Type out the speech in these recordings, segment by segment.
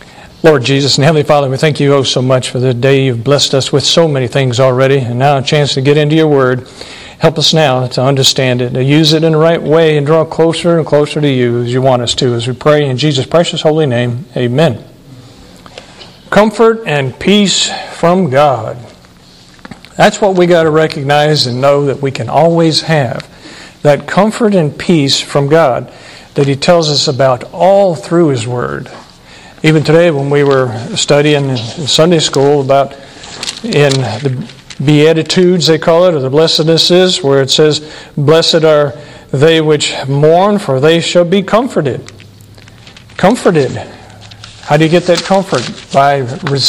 Lord Jesus and Heavenly Father, we thank you so much for the day you've blessed us with so many things already, and now a chance to get into your word. Help us now to understand it, to use it in the right way, and draw closer and closer to you as you want us to, as we pray in Jesus' precious holy name. Amen. Comfort and peace from God. That's what we got to recognize and know that we can always have. That comfort and peace from God that He tells us about all through His Word. Even today when we were studying in Sunday school about in the Beatitudes, they call it, or the blessednesses, where it says, "Blessed are they which mourn, for they shall be comforted." Comforted. How do you get that comfort? By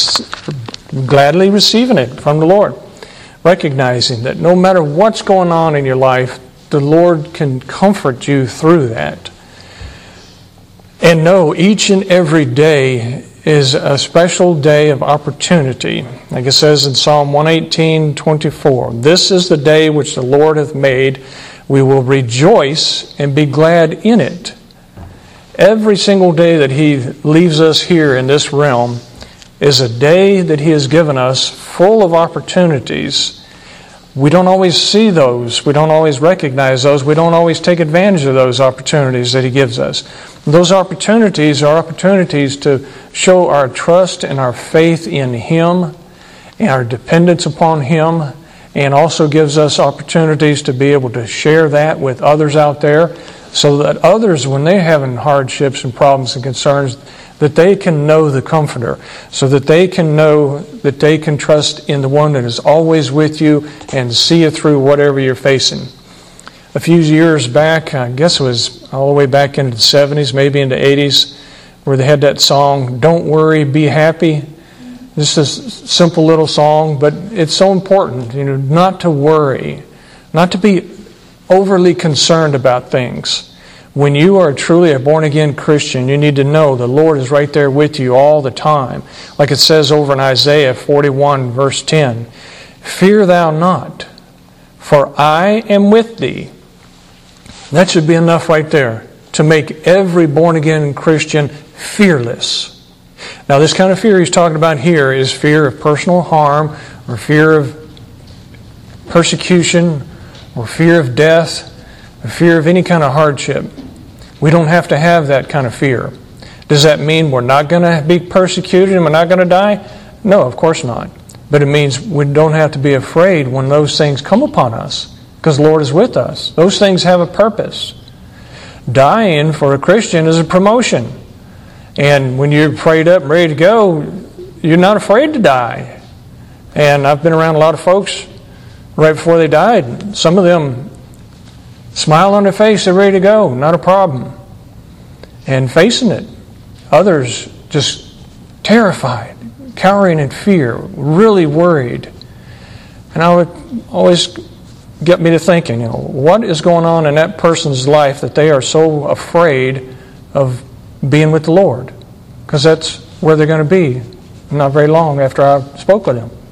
gladly receiving it from the Lord. Recognizing that no matter what's going on in your life, the Lord can comfort you through that. And know each and every day is a special day of opportunity. Like it says in Psalm 118:24, "This is the day which the Lord hath made. We will rejoice and be glad in it." Every single day that He leaves us here in this realm is a day that He has given us full of opportunities. We don't always see those. We don't always recognize those. We don't always take advantage of those opportunities that He gives us. Those opportunities are opportunities to show our trust and our faith in Him and our dependence upon Him, and also gives us opportunities to be able to share that with others out there so that others, when they're having hardships and problems and concerns, that they can know the Comforter, so that they can know that they can trust in the one that is always with you and see you through whatever you're facing. A few years back, I guess it was all the way back into the 70s, maybe into the 80s, where they had that song, "Don't Worry, Be Happy." This is a simple little song, but it's so important, not to worry, not to be overly concerned about things. When you are truly a born-again Christian, you need to know the Lord is right there with you all the time. Like it says over in Isaiah 41, verse 10, "Fear thou not, for I am with thee." That should be enough right there to make every born-again Christian fearless. Now, this kind of fear he's talking about here is fear of personal harm, or fear of persecution, or fear of death, or fear of any kind of hardship. We don't have to have that kind of fear. Does that mean we're not going to be persecuted and we're not going to die? No, of course not. But it means we don't have to be afraid when those things come upon us, because the Lord is with us. Those things have a purpose. Dying for a Christian is a promotion. And when you're prayed up and ready to go, you're not afraid to die. And I've been around a lot of folks right before they died. Some of them smile on their face, they're ready to go, not a problem. And facing it. Others just terrified, cowering in fear, really worried. And I would always get me to thinking, what is going on in that person's life that they are so afraid of being with the Lord? Because that's where they're going to be not very long after I spoke with them.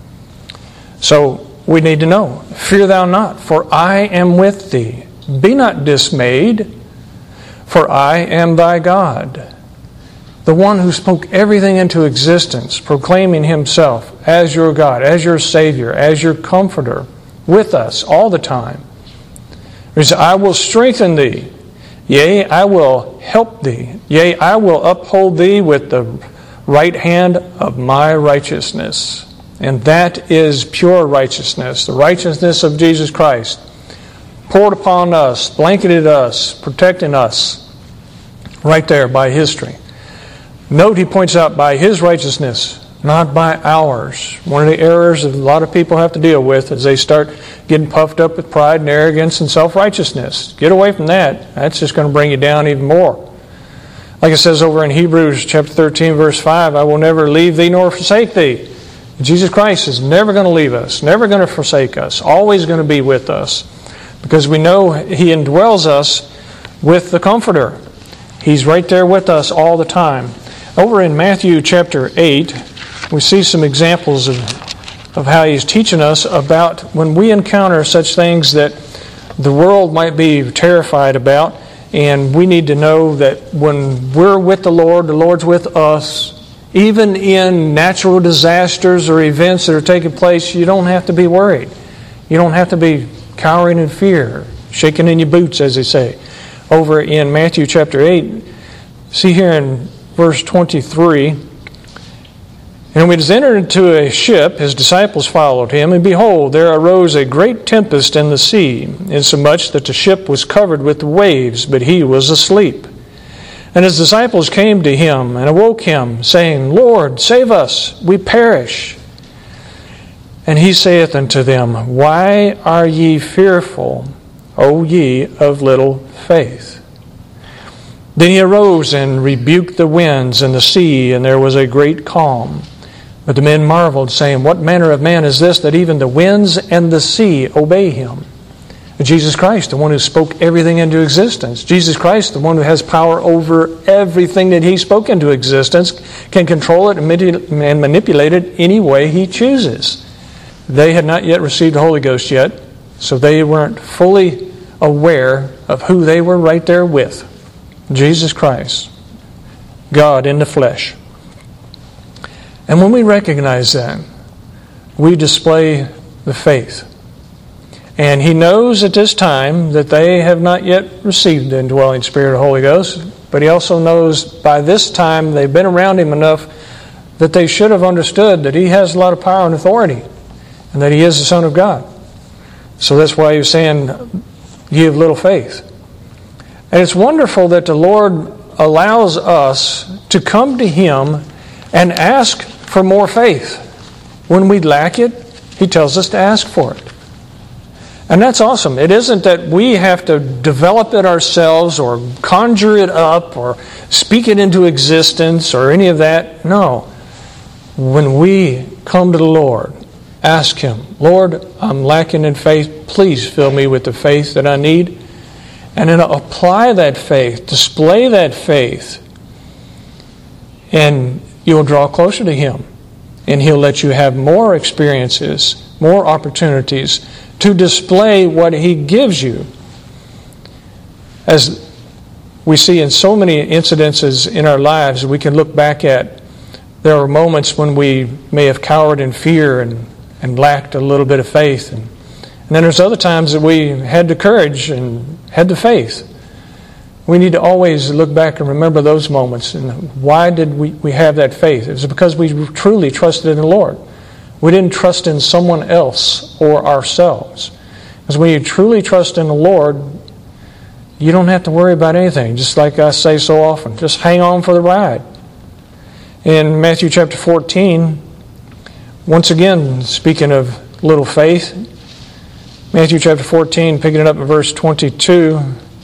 So we need to know, "Fear thou not, for I am with thee. Be not dismayed, for I am thy God." The one who spoke everything into existence, proclaiming Himself as your God, as your Savior, as your Comforter, with us all the time. He says, "I will strengthen thee. Yea, I will help thee. Yea, I will uphold thee with the right hand of my righteousness." And that is pure righteousness, the righteousness of Jesus Christ, poured upon us, blanketed us, protecting us, right there by His strength. Note he points out by His righteousness, not by ours. One of the errors that a lot of people have to deal with is they start getting puffed up with pride and arrogance and self-righteousness. Get away from that. That's just going to bring you down even more. Like it says over in Hebrews chapter 13, verse 5, "I will never leave thee nor forsake thee." Jesus Christ is never going to leave us, never going to forsake us, always going to be with us, because we know He indwells us with the Comforter. He's right there with us all the time. Over in Matthew chapter 8, we see some examples of how He's teaching us about when we encounter such things that the world might be terrified about, and we need to know that when we're with the Lord's with us, Even in natural disasters or events that are taking place, you don't have to be worried. You don't have to be cowering in fear, shaking in your boots, as they say. Over in Matthew chapter 8, see here in verse 23, "And when he was entered into a ship, his disciples followed him, and behold, there arose a great tempest in the sea, insomuch that the ship was covered with the waves, but he was asleep. And his disciples came to him and awoke him, saying, Lord, save us, we perish. And he saith unto them, Why are ye fearful, O ye of little faith? Then he arose and rebuked the winds and the sea, and there was a great calm. But the men marveled, saying, What manner of man is this, that even the winds and the sea obey him? Jesus Christ, the one who spoke everything into existence. Jesus Christ, the one who has power over everything that he spoke into existence, can control it and manipulate it any way he chooses. They had not yet received the Holy Ghost yet, so they weren't fully aware of who they were right there with. Jesus Christ, God in the flesh. And when we recognize that, we display the faith. And he knows at this time that they have not yet received the indwelling Spirit of the Holy Ghost, but he also knows by this time they've been around him enough that they should have understood that he has a lot of power and authority, and that he is the Son of God. So that's why he's saying, Ye have little faith. And it's wonderful that the Lord allows us to come to him and ask for more faith. When we lack it, he tells us to ask for it. And that's awesome. It isn't that we have to develop it ourselves or conjure it up or speak it into existence or any of that. No. When we come to the Lord, ask him, Lord, I'm lacking in faith. Please fill me with the faith that I need. And then apply that faith, display that faith, and you'll draw closer to him. And he'll let you have more experiences, more opportunities to display what he gives you. As we see in so many incidences in our lives, we can look back at, there are moments when we may have cowered in fear and lacked a little bit of faith. And then there's other times that we had the courage and had the faith. We need to always look back and remember those moments. And why did we have that faith? It was because we truly trusted in the Lord. We didn't trust in someone else or ourselves. Because when you truly trust in the Lord, you don't have to worry about anything. Just like I say so often, just hang on for the ride. In Matthew chapter 14, once again, speaking of little faith, Matthew chapter 14, picking it up in verse 22.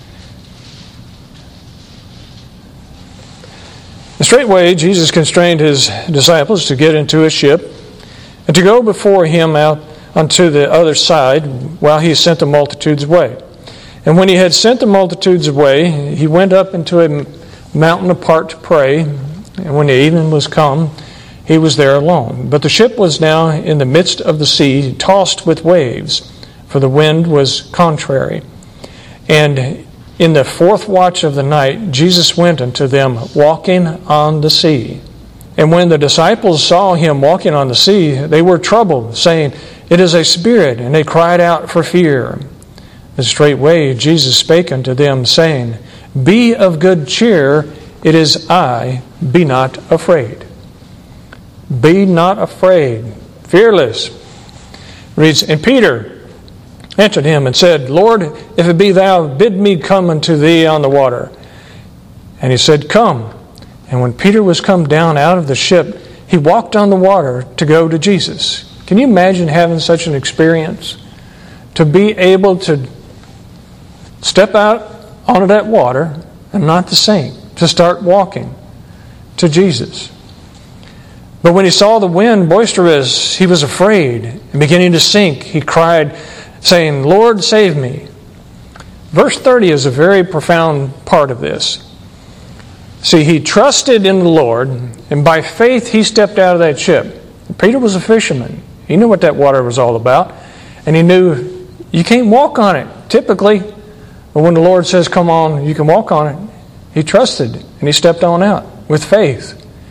And straightway Jesus constrained his disciples to get into a ship and to go before him out unto the other side while he sent the multitudes away. And when he had sent the multitudes away, he went up into a mountain apart to pray. And when the evening was come, he was there alone. But the ship was now in the midst of the sea, tossed with waves, for the wind was contrary. And in the fourth watch of the night, Jesus went unto them, walking on the sea. And when the disciples saw him walking on the sea, they were troubled, saying, It is a spirit, and they cried out for fear. And straightway Jesus spake unto them, saying, Be of good cheer, it is I, be not afraid. Be not afraid, fearless. Reads, And Peter answered him and said, Lord, if it be thou, bid me come unto thee on the water. And he said, Come. And when Peter was come down out of the ship, he walked on the water to go to Jesus. Can you imagine having such an experience? To be able to step out onto that water and not to sink, to start walking to Jesus. But when he saw the wind boisterous, he was afraid, and beginning to sink, he cried, saying, Lord, save me. Verse 30 is a very profound part of this. See, he trusted in the Lord, and by faith he stepped out of that ship. Peter was a fisherman. He knew what that water was all about, and he knew you can't walk on it, typically. But when the Lord says, come on, you can walk on it, he trusted, and he stepped on out with faith.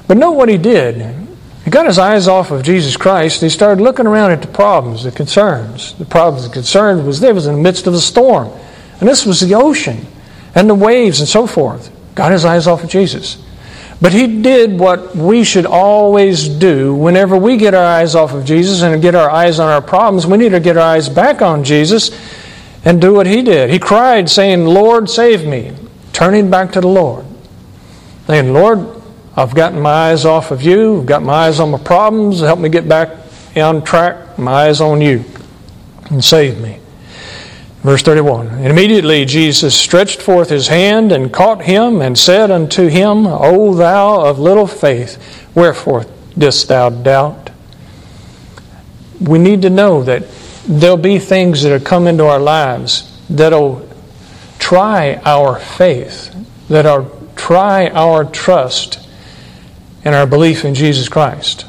But note what he did. He got his eyes off of Jesus Christ and he started looking around at the problems, the concerns. The problems and concerns was there was in the midst of a storm. And this was the ocean and the waves and so forth. Got his eyes off of Jesus. But he did what we should always do whenever we get our eyes off of Jesus and get our eyes on our problems. We need to get our eyes back on Jesus and do what he did. He cried saying, Lord, save me. Turning back to the Lord. Saying, Lord, I've gotten my eyes off of you. I've got my eyes on my problems. Help me get back on track. My eyes on you. And save me. Verse 31. And immediately Jesus stretched forth his hand and caught him and said unto him, O thou of little faith, wherefore didst thou doubt? We need to know that there'll be things that will come into our lives that'll try our faith, that'll try our trust and our belief in Jesus Christ.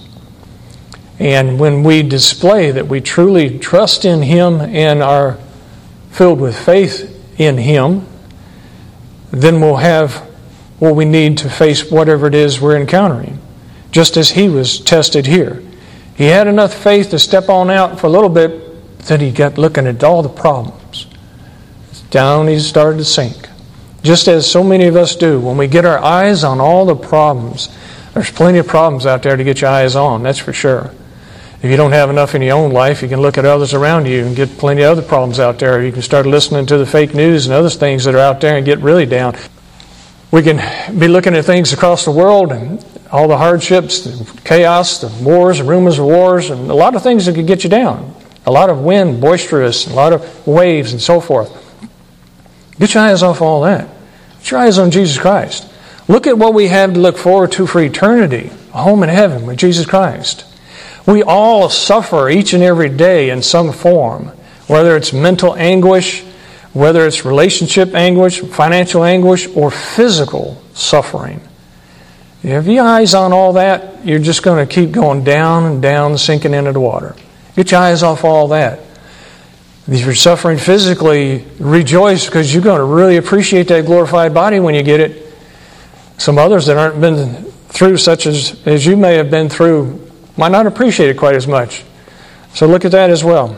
And when we display that we truly trust in Him and are filled with faith in Him, then we'll have what we need to face whatever it is we're encountering. Just as he was tested here. He had enough faith to step on out for a little bit, then he got looking at all the problems. Down he started to sink. Just as so many of us do. When we get our eyes on all the problems, there's plenty of problems out there to get your eyes on, that's for sure. If you don't have enough in your own life, you can look at others around you and get plenty of other problems out there. You can start listening to the fake news and other things that are out there and get really down. We can be looking at things across the world and all the hardships, the chaos, the wars, the rumors of wars, and a lot of things that could get you down. A lot of wind, boisterous, a lot of waves and so forth. Get your eyes off all that. Get your eyes on Jesus Christ. Look at what we have to look forward to for eternity, a home in heaven with Jesus Christ. We all suffer each and every day in some form, whether it's mental anguish, whether it's relationship anguish, financial anguish, or physical suffering. If you have your eyes on all that, you're just going to keep going down and down, sinking into the water. Get your eyes off all that. If you're suffering physically, rejoice because you're going to really appreciate that glorified body when you get it. Some others that aren't been through such as you may have been through might not appreciate it quite as much. So look at that as well.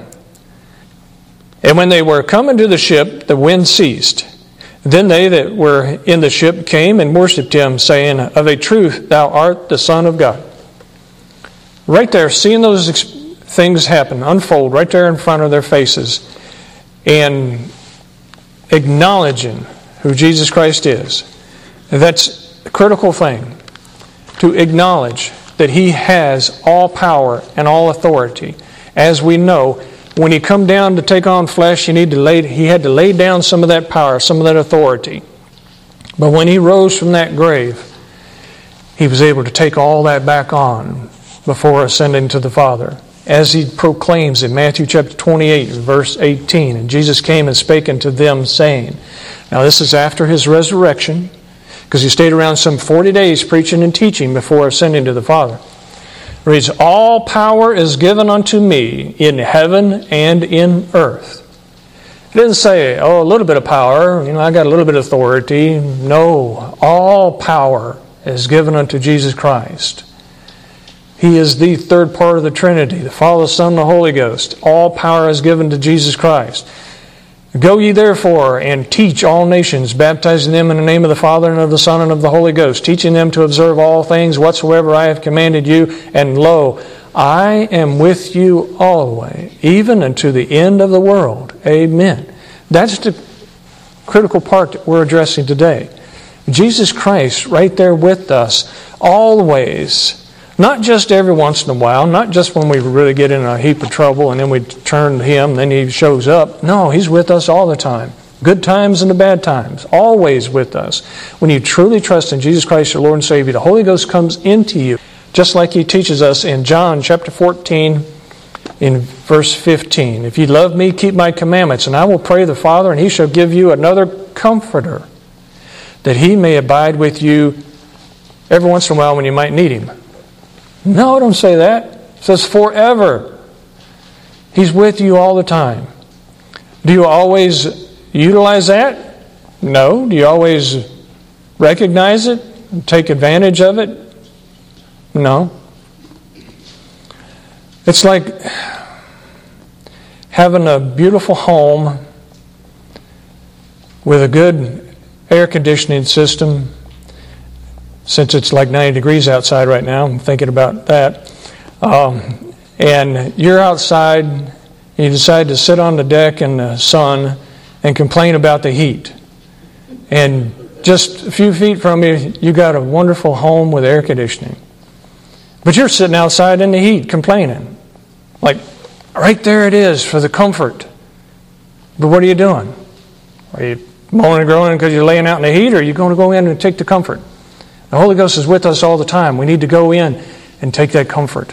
And when they were coming to the ship, the wind ceased. Then they that were in the ship came and worshipped him, saying, Of a truth, thou art the Son of God. Right there, seeing those things happen, unfold right there in front of their faces, and acknowledging who Jesus Christ is. That's a critical thing, to acknowledge that He has all power and all authority. As we know, when He come down to take on flesh, He had to lay down some of that power, some of that authority. But when He rose from that grave, He was able to take all that back on before ascending to the Father. As He proclaims in Matthew chapter 28, verse 18, And Jesus came and spake unto them, saying, Now this is after His resurrection, because He stayed around some 40 days preaching and teaching before ascending to the Father. It reads, All power is given unto me in heaven and in earth. It didn't say, a little bit of power, I got a little bit of authority. No, all power is given unto Jesus Christ. He is the third part of the Trinity, the Father, Son, and the Holy Ghost. All power is given to Jesus Christ. Go ye therefore and teach all nations, baptizing them in the name of the Father and of the Son and of the Holy Ghost, teaching them to observe all things whatsoever I have commanded you. And lo, I am with you always, even unto the end of the world. Amen. That's the critical part that we're addressing today. Jesus Christ right there with us, always. Not just every once in a while, not just when we really get in a heap of trouble and then we turn to Him and then He shows up. No, He's with us all the time. Good times and the bad times. Always with us. When you truly trust in Jesus Christ, your Lord and Savior, the Holy Ghost comes into you. Just like He teaches us in John chapter 14 in verse 15. If ye love me, keep my commandments, and I will pray the Father, and He shall give you another Comforter, that He may abide with you every once in a while when you might need Him. No, don't say that. It says forever. He's with you all the time. Do you always utilize that? No. Do you always recognize it and take advantage of it? No. It's like having a beautiful home with a good air conditioning system. Since it's like 90 degrees outside right now, I'm thinking about that. And you're outside, and you decide to sit on the deck in the sun and complain about the heat. And just a few feet from you, you got a wonderful home with air conditioning. But you're sitting outside in the heat complaining. Like, right there it is for the comfort. But what are you doing? Are you moaning and groaning because you're laying out in the heat, or are you going to go in and take the comfort? The Holy Ghost is with us all the time. We need to go in and take that comfort.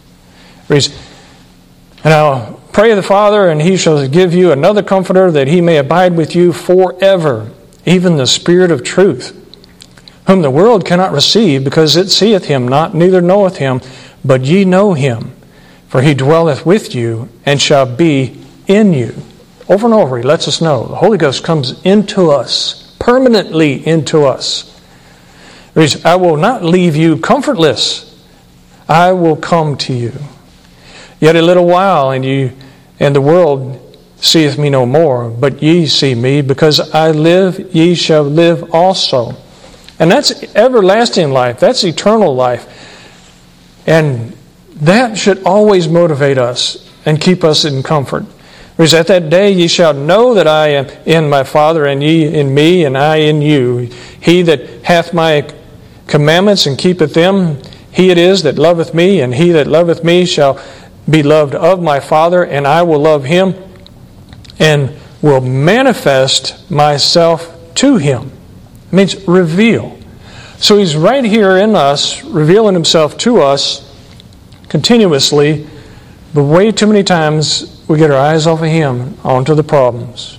And I'll pray the Father, and He shall give you another Comforter, that He may abide with you forever, even the Spirit of truth, whom the world cannot receive, because it seeth Him not, neither knoweth Him, but ye know Him, for He dwelleth with you, and shall be in you. Over and over He lets us know the Holy Ghost comes into us, permanently into us. I will not leave you comfortless. I will come to you. Yet a little while, and the world seeth me no more, but ye see me, because I live, ye shall live also. And that's everlasting life. That's eternal life. And that should always motivate us and keep us in comfort. Because at that day ye shall know that I am in my Father, and ye in me, and I in you. He that hath my commandments and keepeth them, he it is that loveth me, and he that loveth me shall be loved of my Father, and I will love him, and will manifest myself to him. It means reveal. So He's right here in us, revealing Himself to us continuously, but way too many times we get our eyes off of Him onto the problems.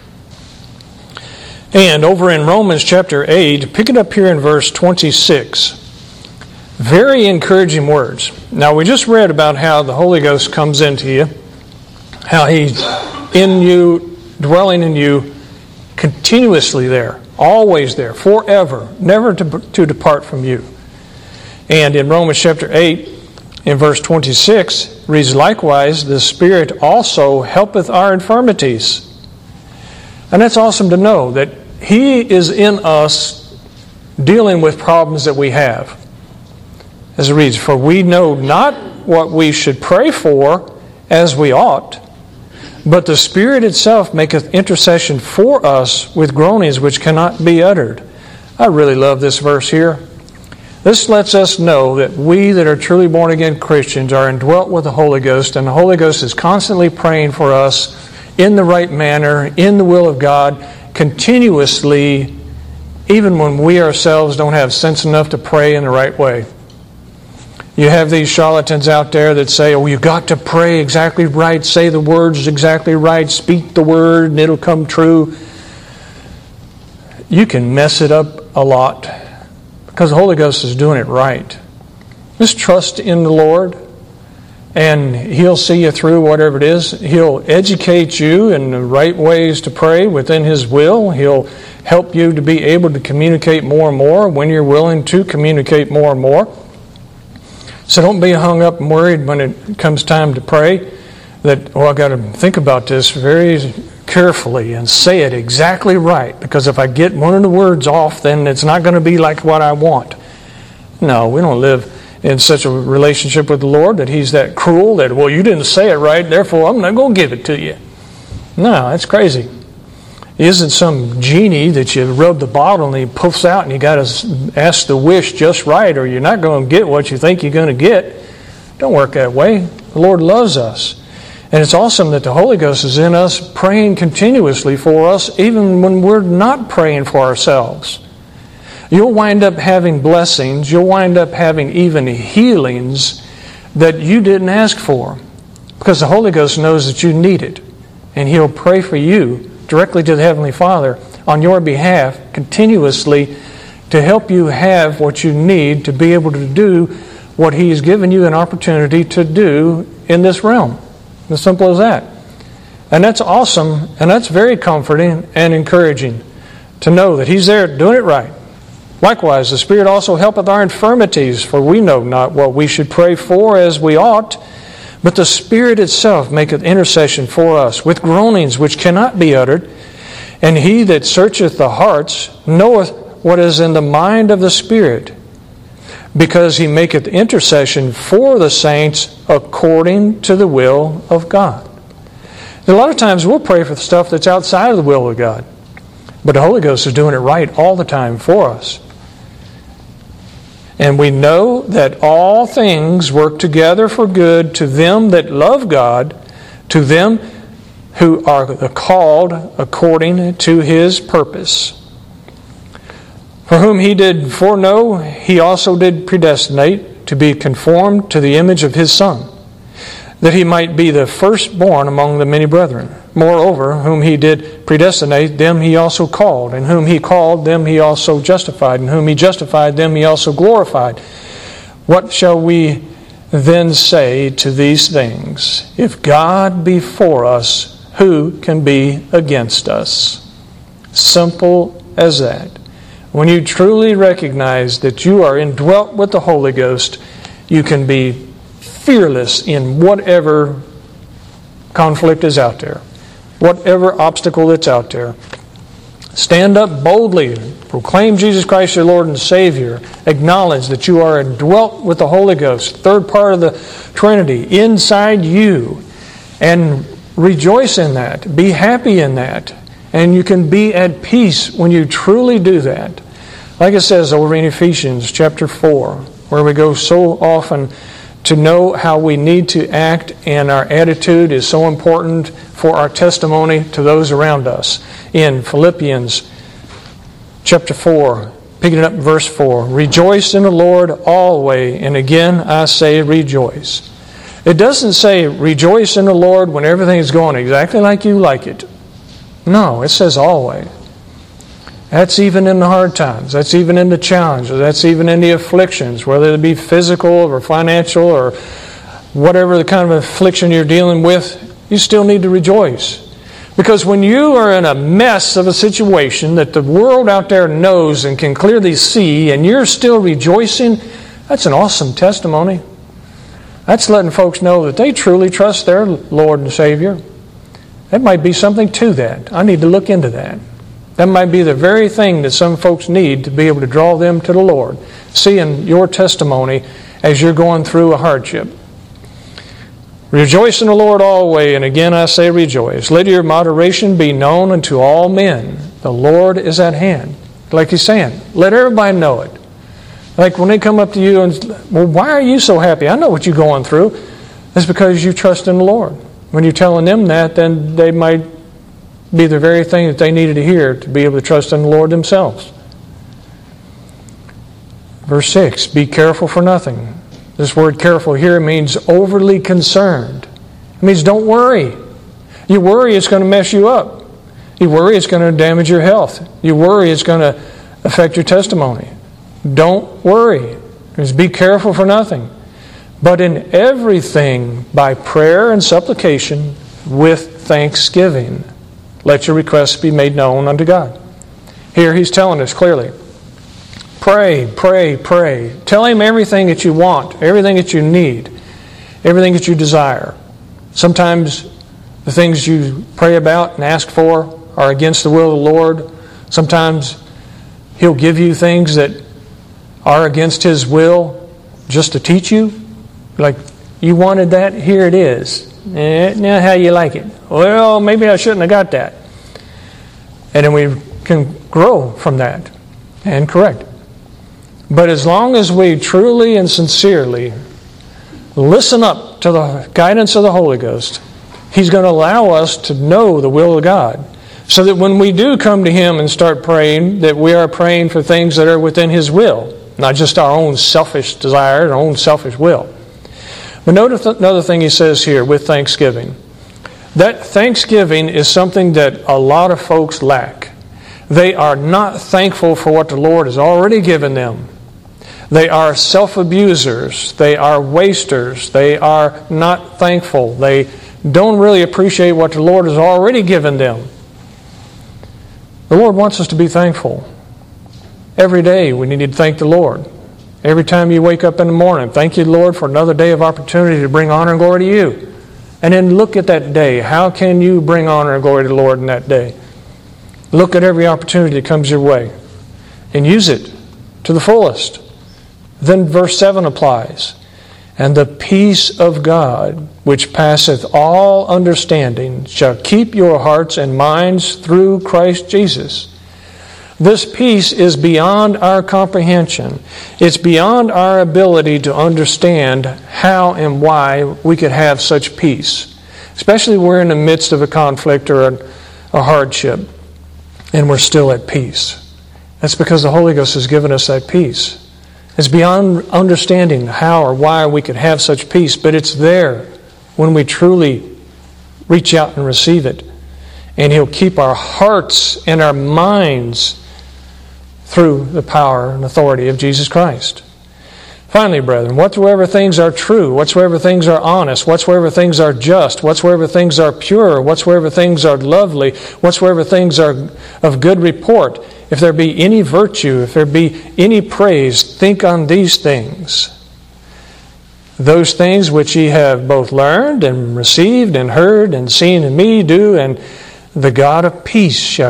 And over in Romans chapter 8, pick it up here in verse 26. Very encouraging words. Now, we just read about how the Holy Ghost comes into you, how He's in you, dwelling in you, continuously there, always there, forever, never to depart from you. And in Romans chapter 8, in verse 26, reads, likewise, the Spirit also helpeth our infirmities. And that's awesome to know that He is in us dealing with problems that we have. As it reads, for we know not what we should pray for as we ought, but the Spirit itself maketh intercession for us with groanings which cannot be uttered. I really love this verse here. This lets us know that we that are truly born again Christians are indwelt with the Holy Ghost, and the Holy Ghost is constantly praying for us in the right manner, in the will of God, continuously, even when we ourselves don't have sense enough to pray in the right way. You have these charlatans out there that say, oh, you've got to pray exactly right, say the words exactly right, speak the word, and it'll come true. You can mess it up a lot because the Holy Ghost is doing it right. Just trust in the Lord, and He'll see you through whatever it is. He'll educate you in the right ways to pray within His will. He'll help you to be able to communicate more and more when you're willing to communicate more and more. So don't be hung up and worried when it comes time to pray that, I've got to think about this very carefully and say it exactly right, because if I get one of the words off, then it's not going to be like what I want. No, we don't live in such a relationship with the Lord that He's that cruel that, you didn't say it right, therefore I'm not going to give it to you. No, that's crazy. He isn't some genie that you rub the bottle and he puffs out and you got to ask the wish just right, or you're not going to get what you think you're going to get. Don't work that way. The Lord loves us. And it's awesome that the Holy Ghost is in us, praying continuously for us, even when we're not praying for ourselves. You'll wind up having blessings. You'll wind up having even healings that you didn't ask for, because the Holy Ghost knows that you need it. And He'll pray for you directly to the Heavenly Father on your behalf continuously to help you have what you need to be able to do what He's given you an opportunity to do in this realm. As simple as that. And that's awesome, and that's very comforting and encouraging to know that He's there doing it right. Likewise, the Spirit also helpeth our infirmities, for we know not what we should pray for as we ought, but the Spirit itself maketh intercession for us with groanings which cannot be uttered. And He that searcheth the hearts knoweth what is in the mind of the Spirit, because He maketh intercession for the saints according to the will of God. A lot of times we'll pray for stuff that's outside of the will of God, but the Holy Ghost is doing it right all the time for us. And we know that all things work together for good to them that love God, to them who are called according to His purpose. For whom He did foreknow, He also did predestinate to be conformed to the image of His Son, that He might be the firstborn among the many brethren. Moreover, whom He did predestinate, them He also called. And whom He called, them He also justified. And whom He justified, them He also glorified. What shall we then say to these things? If God be for us, who can be against us? Simple as that. When you truly recognize that you are indwelt with the Holy Ghost, you can be fearless in whatever conflict is out there, whatever obstacle that's out there. Stand up boldly, proclaim Jesus Christ your Lord and Savior. Acknowledge that you are indwelt with the Holy Ghost, third part of the Trinity, inside you. And rejoice in that. Be happy in that. And you can be at peace when you truly do that. Like it says over in Ephesians chapter 4, where we go so often to know how we need to act, and our attitude is so important for our testimony to those around us. In Philippians chapter 4, picking up verse 4, rejoice in the Lord always, and again I say rejoice. It doesn't say rejoice in the Lord when everything is going exactly like you like it. No, it says always. That's even in the hard times. That's even in the challenges. That's even in the afflictions, whether it be physical or financial or whatever the kind of affliction you're dealing with, you still need to rejoice. Because when you are in a mess of a situation that the world out there knows and can clearly see, and you're still rejoicing, that's an awesome testimony. That's letting folks know that they truly trust their Lord and Savior. That might be something to that. I need to look into that. That might be the very thing that some folks need to be able to draw them to the Lord, seeing your testimony as you're going through a hardship. Rejoice in the Lord always, and again I say rejoice. Let your moderation be known unto all men. The Lord is at hand. Like He's saying, let everybody know it. Like when they come up to you and, well, why are you so happy? I know what you're going through. It's because you trust in the Lord. When you're telling them that, then they might be the very thing that they needed to hear to be able to trust in the Lord themselves. Verse 6, be careful for nothing. This word careful here means overly concerned. It means don't worry. You worry, it's going to mess you up. You worry, it's going to damage your health. You worry, it's going to affect your testimony. Don't worry. Just be careful for nothing. But in everything, by prayer and supplication, with thanksgiving, let your requests be made known unto God. Here He's telling us clearly, pray, pray, pray. Tell Him everything that you want, everything that you need, everything that you desire. Sometimes the things you pray about and ask for are against the will of the Lord. Sometimes He'll give you things that are against His will just to teach you. Like, you wanted that, here it is. Now how you like it? Well, maybe I shouldn't have got that. And then we can grow from that and correct. But as long as we truly and sincerely listen up to the guidance of the Holy Ghost, He's going to allow us to know the will of God. So that when we do come to Him and start praying, that we are praying for things that are within His will, not just our own selfish desire, our own selfish will. But notice another thing He says here with thanksgiving. That thanksgiving is something that a lot of folks lack. They are not thankful for what the Lord has already given them. They are self-abusers. They are wasters. They are not thankful. They don't really appreciate what the Lord has already given them. The Lord wants us to be thankful. Every day we need to thank the Lord. Every time you wake up in the morning, thank you, Lord, for another day of opportunity to bring honor and glory to you. And then look at that day. How can you bring honor and glory to the Lord in that day? Look at every opportunity that comes your way and use it to the fullest. Then verse 7 applies. And the peace of God, which passeth all understanding, shall keep your hearts and minds through Christ Jesus. This peace is beyond our comprehension. It's beyond our ability to understand how and why we could have such peace. Especially when we're in the midst of a conflict or a hardship and we're still at peace. That's because the Holy Ghost has given us that peace. It's beyond understanding how or why we could have such peace, but it's there when we truly reach out and receive it. And He'll keep our hearts and our minds through the power and authority of Jesus Christ. Finally, brethren, whatsoever things are true, whatsoever things are honest, whatsoever things are just, whatsoever things are pure, whatsoever things are lovely, whatsoever things are of good report, if there be any virtue, if there be any praise, think on these things. Those things which ye have both learned and received and heard and seen in me do, and the God of peace shall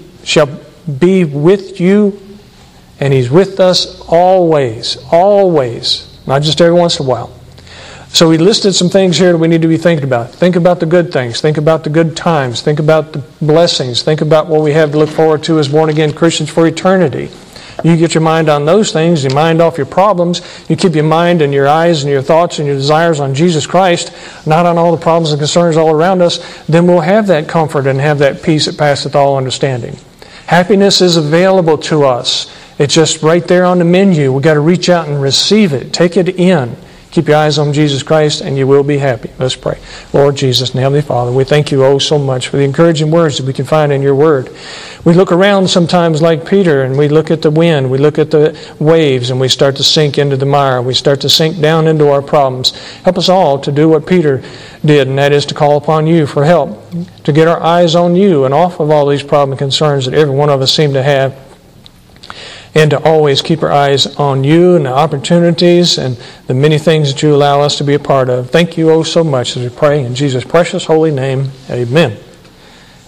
be with you, and He's with us always, not just every once in a while. So we listed some things here that we need to be thinking about. Think about the good things. Think about the good times. Think about the blessings. Think about what we have to look forward to as born-again Christians for eternity. You get your mind on those things, your mind off your problems. You keep your mind and your eyes and your thoughts and your desires on Jesus Christ, not on all the problems and concerns all around us, then we'll have that comfort and have that peace that passeth all understanding. Happiness is available to us. It's just right there on the menu. We've got to reach out and receive it. Take it in. Keep your eyes on Jesus Christ and you will be happy. Let's pray. Lord Jesus and Heavenly Father, we thank you so much for the encouraging words that we can find in your word. We look around sometimes like Peter and we look at the wind, we look at the waves and we start to sink into the mire. We start to sink down into our problems. Help us all to do what Peter did, and that is to call upon you for help, to get our eyes on you and off of all these problems and concerns that every one of us seem to have. And to always keep our eyes on you and the opportunities and the many things that you allow us to be a part of. Thank you so much as we pray in Jesus' precious holy name. Amen.